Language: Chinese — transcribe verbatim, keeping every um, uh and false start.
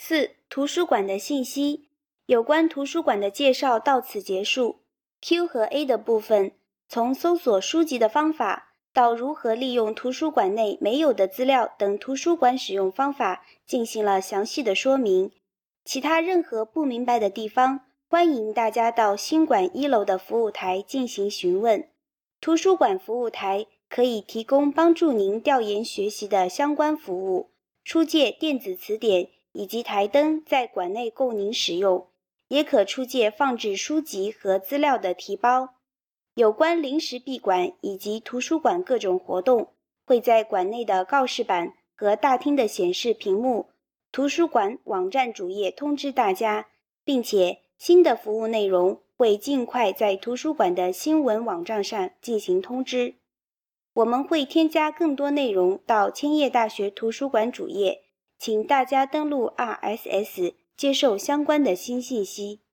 四、图书馆的信息。有关图书馆的介绍到此结束。Q 和 A 的部分，从搜索书籍的方法到如何利用图书馆内没有的资料等图书馆使用方法进行了详细的说明。其他任何不明白的地方，欢迎大家到新馆一楼的服务台进行询问。图书馆服务台可以提供帮助您调研学习的相关服务，出借电子词典以及台灯在馆内供您使用，也可出借放置书籍和资料的提包。有关临时闭馆以及图书馆各种活动，会在馆内的告示板和大厅的显示屏幕、图书馆网站主页通知大家，并且新的服务内容会尽快在图书馆的新闻网站上进行通知。我们会添加更多内容到千叶大学图书馆主页，请大家登录 R S S 接受相关的新信息。